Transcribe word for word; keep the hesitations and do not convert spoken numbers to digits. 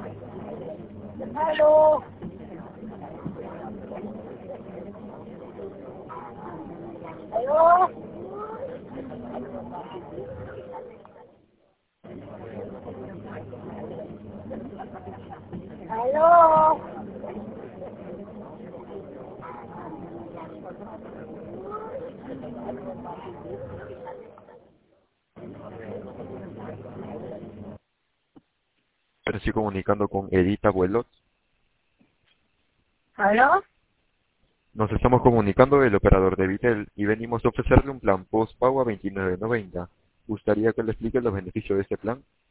Aló. Aló. Aló. Pero estoy comunicando con Edith Abuelot. Aló. Nos estamos comunicando del operador de Vitel y venimos a ofrecerle un plan postpago a veintinueve noventa. ¿Gustaría que le explique los beneficios de este plan?